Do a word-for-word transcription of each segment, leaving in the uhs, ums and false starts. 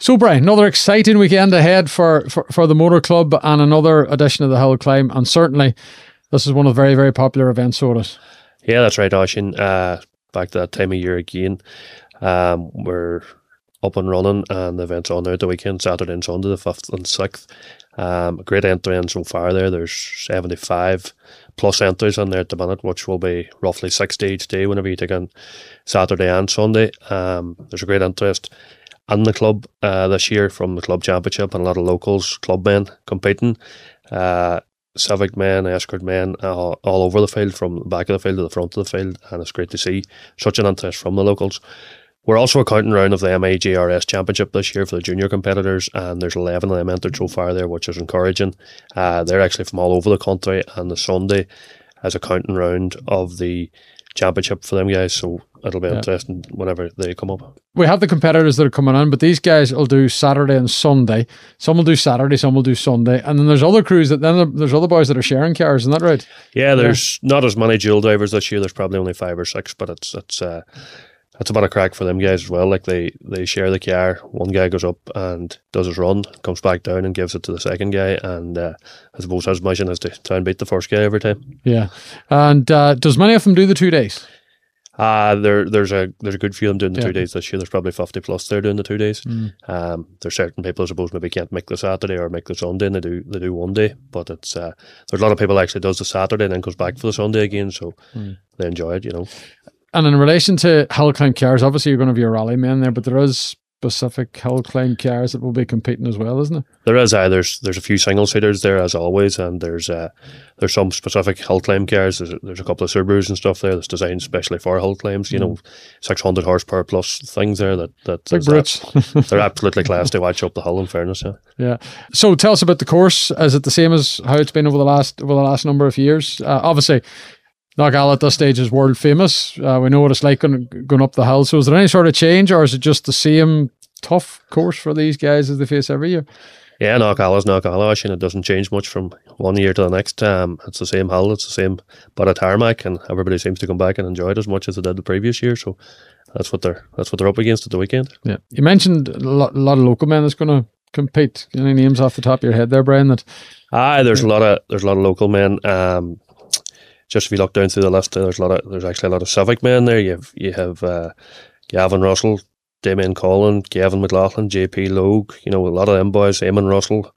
So, Brian, another exciting weekend ahead for, for, for the Motor Club and another edition of the Hill Climb. And certainly, this is one of the very, very popular events, so it is. Yeah, that's right, Oisin. Uh, back to that time of year again. Um, we're up and running, and the event's on there the weekend, Saturday and Sunday, the fifth and sixth. Um, a great entry in so far there. There's seventy-five plus entries in there at the minute, which will be roughly sixty each day whenever you take in Saturday and Sunday. Um, there's a great interest in the club uh, this year from the club championship, and a lot of locals, club men competing, uh, civic men, escort men, uh, all over the field, from the back of the field to the front of the field, and it's great to see such an interest from the locals. We're also a counting round of the M I J R S Championship this year for the junior competitors, and there's eleven of them entered so far there, which is encouraging. Uh, they're actually from all over the country, and the Sunday is a counting round of the championship for them guys, so it'll be yeah. interesting whenever they come up. We have the competitors that are coming in, but these guys will do Saturday and Sunday. Some will do Saturday, some will do Sunday, and then there's other crews that then there's other boys that are sharing cars. Isn't that right? Yeah, there's yeah. not as many dual drivers this year. There's probably only five or six, but it's it's uh, it's a bit of crack for them guys as well. Like they they share the car. One guy goes up and does his run, comes back down and gives it to the second guy, and uh, I suppose his mission is to try and beat the first guy every time. Yeah, and uh, does many of them do the two days? Uh, there, there's a there's a good few of them doing the yeah. two days this year. There's probably fifty plus there doing the two days. Mm. Um, there's certain people I suppose maybe can't make the Saturday or make the Sunday, and they do they do one day. But it's uh, there's a lot of people actually does the Saturday and then goes back for the Sunday again, so mm. they enjoy it, you know. And in relation to hill climb cars, obviously you're going to be a rally man there, but there is specific hill climb cars that will be competing as well, isn't it? There is. Uh, there's there's a few single seaters there as always, and there's uh, there's some specific hill climb cars. There's, there's a couple of Subarus and stuff there that's designed especially for hill climbs. You mm. know, six hundred horsepower plus things there. That that big brutes. They're absolutely class to watch up the hill. In fairness, yeah. Yeah. So tell us about the course. Is it the same as how it's been over the last over the last number of years? Uh, obviously, Knockall at this stage is world famous. Uh, we know what it's like going, going up the hill. So is there any sort of change, or is it just the same tough course for these guys as they face every year? Yeah, Knockall is Knockall, and it doesn't change much from one year to the next. Um, it's the same hill, it's the same but a tarmac, and everybody seems to come back and enjoy it as much as they did the previous year. So that's what they're that's what they're up against at the weekend. Yeah, you mentioned a lot, a lot of local men that's going to compete. Any names off the top of your head there, Brian? That ah, there's yeah. a lot of there's a lot of local men. Um, just if you look down through the list, there's a lot of there's actually a lot of civic men there. You have you have uh, Gavin Russell, Damien Collin, Gavin McLaughlin, J P Logue, you know, a lot of them boys, Eamon Russell.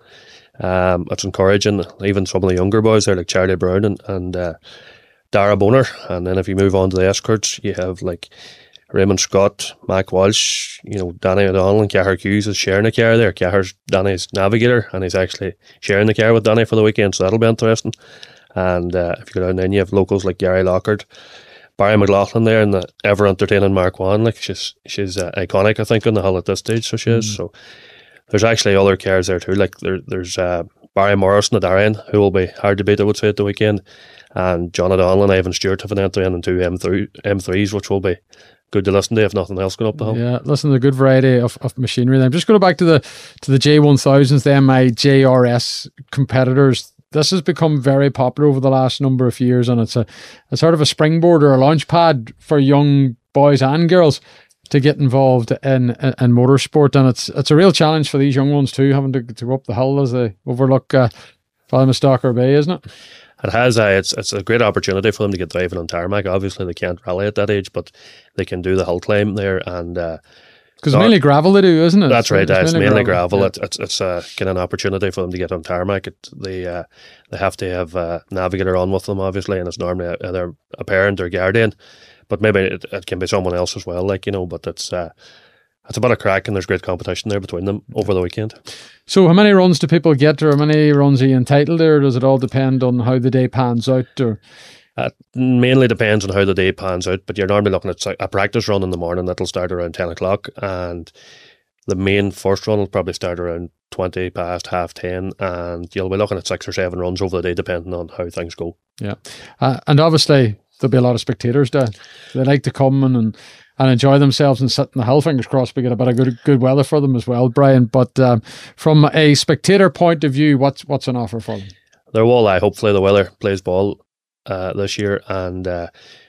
Um, it's encouraging. Even some of the younger boys there, like Charlie Brown and, and uh, Dara Boner. And then if you move on to the escorts, you have like Raymond Scott, Mac Walsh, you know, Danny O'Donnell and Cahir Hughes is sharing a car there. Cahir's Danny's navigator, and he's actually sharing the car with Danny for the weekend, so that'll be interesting. And uh, if you go down then, you have locals like Gary Lockhart, Barry McLaughlin there, and the ever entertaining Mark Wan. Like she's she's uh, iconic, I think, on the hill at this stage. So she is. Mm. So there's actually other cars there too. Like there, there's uh, Barry Morrison at Darien, who will be hard to beat, I would say, at the weekend. And John O'Donnell and Ivan Stewart have an entry in, and two M three M threes, which will be good to listen to if nothing else going up the hill. Yeah, listen to a good variety of, of machinery. I'm just going back to the to the J one thousands, the M I J R S competitors. This has become very popular over the last number of years, and it's a, a sort of a springboard or a launch pad for young boys and girls to get involved in, in, in motorsport. And it's it's a real challenge for these young ones too, having to, to go up the hill as they overlook uh, Ballymastocker Bay, isn't it? It has. Uh, it's it's a great opportunity for them to get driving on tarmac. Obviously, they can't rally at that age, but they can do the hill climb there, and uh, because it's mainly gravel they do, isn't it? That's right. It's, it's mainly, mainly gravel. gravel. Yeah. It, it's it's uh, kind of an opportunity for them to get on tarmac. It, they uh, they have to have a navigator on with them, obviously, and it's normally either a parent or guardian, but maybe it, it can be someone else as well. Like you know, but it's uh, it's a bit of crack, and there's great competition there between them over the weekend. So, how many runs do people get, or how many runs are you entitled, or does it all depend on how the day pans out, or? It mainly depends on how the day pans out, but you're normally looking at a practice run in the morning that'll start around ten o'clock, and the main first run will probably start around twenty past half ten, and you'll be looking at six or seven runs over the day depending on how things go. Yeah, uh, and obviously there'll be a lot of spectators there. They like to come and, and and enjoy themselves and sit in the hill. Fingers crossed we get a bit of good good weather for them as well, Brian. But um, from a spectator point of view, what's what's on offer for them? There will, I hopefully the weather plays ball Uh, this year, and uh,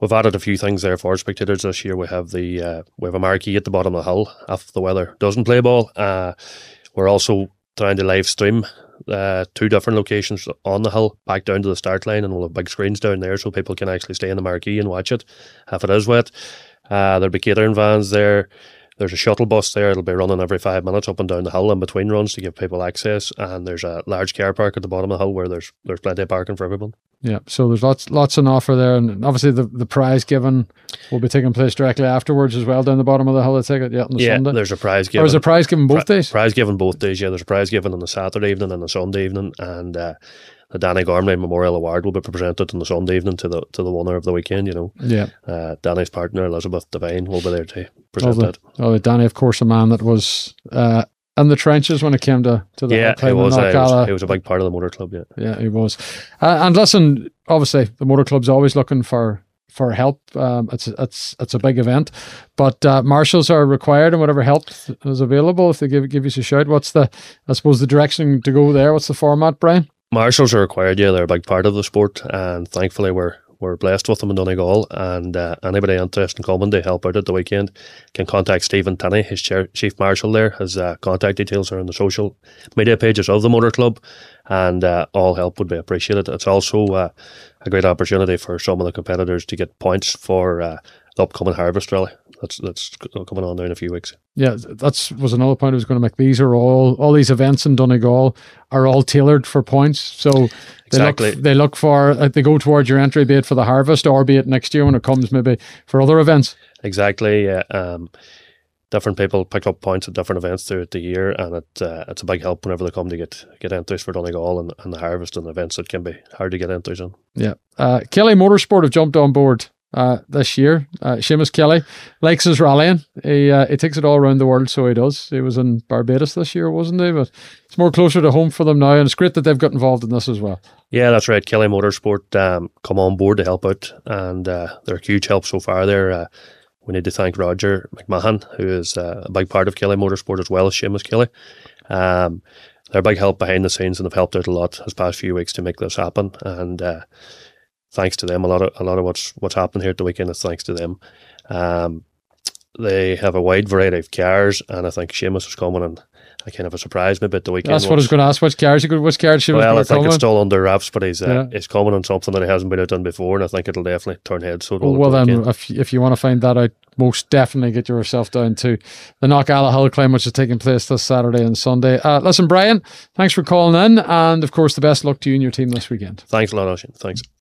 we've added a few things there for spectators this year. We have the uh, we have a marquee at the bottom of the hill if the weather doesn't play ball. Uh, we're also trying to live stream uh, two different locations on the hill back down to the start line, and we'll have big screens down there so people can actually stay in the marquee and watch it if it is wet. Uh, there'll be catering vans there. There's a shuttle bus there. It'll be running every five minutes up and down the hill in between runs to give people access. And there's a large car park at the bottom of the hill where there's there's plenty of parking for everyone. Yeah, so there's lots lots on offer there, and obviously the, the prize giving will be taking place directly afterwards as well down the bottom of the hill. I take it, yeah, on the yeah, Sunday. There's a prize given. Or is there a prize given both pri- days? Prize given both days. Yeah, there's a prize given on the Saturday evening and the Sunday evening, and uh, the Danny Gormley Memorial Award will be presented on the Sunday evening to the to the winner of the weekend. You know, yeah. Uh, Danny's partner Elizabeth Devine will be there to present oh, the, that. Oh, Danny, of course, a man that was uh, in the trenches when it came to, to the yeah, he was, uh, he was. He was a big part of the motor club. Yeah, yeah, he was. Uh, and listen, obviously, the motor club's always looking for for help. Um, it's it's it's a big event, but uh, marshals are required, and whatever help is available, if they give give you a shout. What's the, I suppose, the direction to go there? What's the format, Brian? Marshals are required. Yeah, they're a big part of the sport, and thankfully we're we're blessed with them in Donegal. And uh, anybody interested in coming to help out at the weekend can contact Stephen Tinney, his chair, chief marshal there. His uh, contact details are on the social media pages of the motor club, and uh, all help would be appreciated. It's also uh, a great opportunity for some of the competitors to get points for uh, the upcoming harvest rally. That's that's coming on there in a few weeks. Yeah, that's was another point I was going to make. These are all all these events in Donegal are all tailored for points. So they exactly. look they look for uh, they go towards your entry, be it for the harvest or be it next year when it comes, maybe for other events. Exactly. Yeah. Um, different people pick up points at different events throughout the year, and it uh, it's a big help whenever they come to get get entries for Donegal and, and the harvest and events that can be hard to get entries in. Yeah, uh, Kelly Motorsport have jumped on board Uh, this year. Uh, Seamus Kelly likes his rallying. He uh, he takes it all around the world, so he does. He was in Barbados this year, wasn't he? But it's more closer to home for them now, and it's great that they've got involved in this as well. Yeah, that's right. Kelly Motorsport um, come on board to help out, and uh, they're a huge help so far there. Uh, we need to thank Roger McMahon, who is uh, a big part of Kelly Motorsport as well as Seamus Kelly. Um, they're a big help behind the scenes, and they've helped out a lot this past few weeks to make this happen, and uh, thanks to them, a lot of a lot of what's what's happened here at the weekend is thanks to them. Um, they have a wide variety of cars, and I think Seamus is coming, and I kind of a surprise maybe at the weekend. That's what I was going to ask. Which cars? Which cars? Seamus well, I think coming? It's still under wraps, but he's uh, yeah. he's coming on something that he hasn't been out on before, and I think it'll definitely turn heads. So well, well then, if if you want to find that out, most definitely get yourself down to the Knockalla Hill Climb, which is taking place this Saturday and Sunday. Uh, listen, Brian, thanks for calling in, and of course, the best luck to you and your team this weekend. Thanks a lot, Oisin. Thanks.